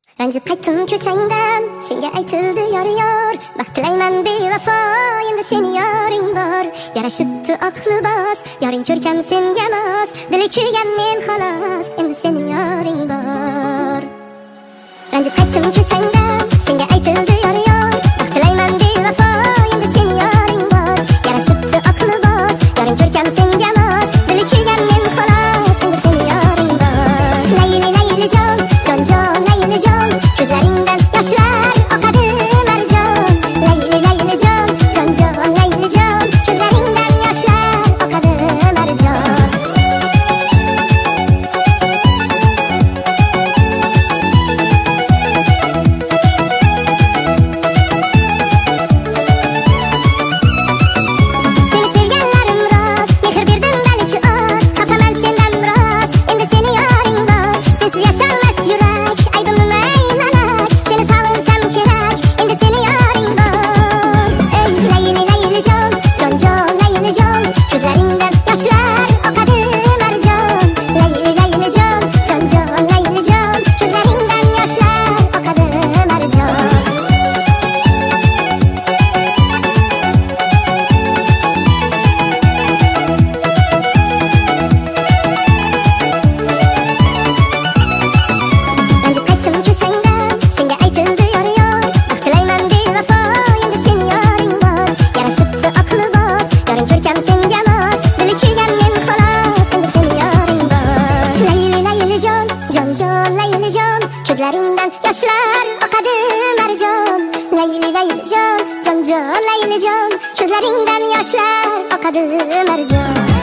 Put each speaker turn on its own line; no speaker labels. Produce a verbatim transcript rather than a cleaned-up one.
Ranjib qaytdim ko'changdan, senga aytildi yor yor. Baxt tilayman bevafo, endi seni yoring bor. Yarashibdi oq libos, yoring ko'rkam senga mos. Dili kuygan men xolos, endi seni yoring bor. Ranjib qaytdim ko'changdan, senga aytildi yor yor. Baxt tilayman bevafo, endi seni yoring bor. Yarashibdi oq libos, yoring ko'rkam senga mos. Dili kuygan men xolos, endi seni yoring bor. Layli layli jon, jon jon layli jon. Ko'zlaringdan yoshlar oqadi marjon. Layli layli jon, jon jon layli jon. Ko'zlaringdan yoshlar oqadi marjon. Seni sevganlarim rost, mehr berdim balki oz. Xafaman sendan biroz, endi seni yoring bor. Sensiz yasholmas yurak, aybim nima malak. Seni sog'insam kerak, endi seni yoring bor. Ey layli layli jon, jon jon layli jon. Ko'zlaringdan yoshlar oqadi marjon. Layli layli jon, jon jon layli jon. Ko'zlaringdan yoshlar oqadi marjon. Ranjib qaytdim ko'changdan, senga aytildi yor yor. Baxt tilayman bevafo, endi seni yoring bor. Yarashibdi oq libos, yoring ko'rkam senga mos. Dili kuygan men xolos, endi seni yoring bor. Layli layli jon, jon jon layli jon. Ko'zlaringdan yoshlar oqadi marjon. Layli layli jon, jon jon layli jon. Ko'zlaringdan yoshlar oqadi marjon.